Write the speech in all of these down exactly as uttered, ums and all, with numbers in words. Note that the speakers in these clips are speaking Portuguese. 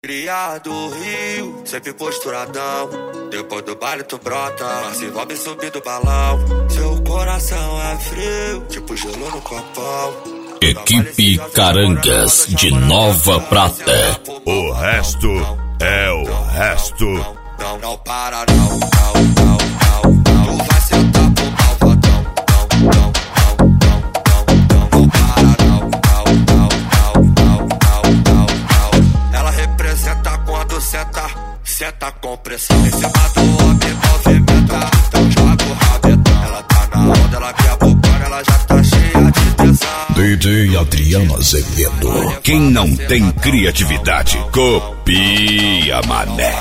cria do Rio, sempre posturadão. Depois do baile tu brota, mas se vai me subir do balão. Seu coração é frio, tipo gelo no copão. Equipe Carangas de Nova Prata. O resto é o resto. Não, não para não, não, não, não. Tu vai sentar pro malvadão. Não, não, não, não, não, não. Não para não, não, não, não, não, não, não. Ela representa quando senta, senta com pressão. Em cima do homem movimenta, então joga o rabetão. Ela tá na onda, ela quer bocona, ela já tá cheia de tesão. D J Adriano Azevedo. Quem não tem criatividade, copia, mané.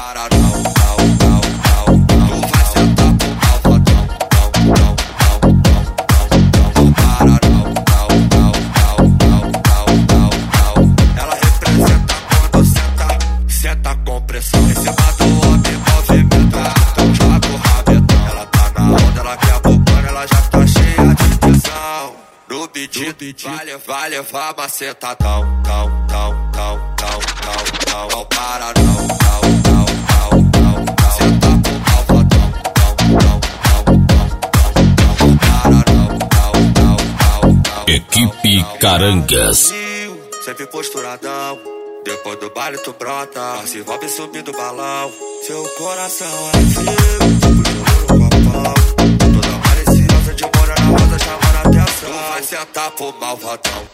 Ela representa quando senta, senta com pressão. Em cima do homem movimenta, então joga o rabetão. Ela tá na onda, ela quer bocona, ela já tá cheia de tesão. No beat, vai levar, vai levar macetadão. Não, não, não, não, não, não, não para não, não, não, não, não, não. Senta pro malvadão. Não, não, não, não, não, não para não, não, não, não, não. Equipe Carangas. Sempre posturadão. Depois do baile tu brota, se envolve subir do balão. Seu coração é frio, tipo gelo no copão. Toda maliciosa de mora na rosa chamando a atenção. Tu vai sentar pro malvadão.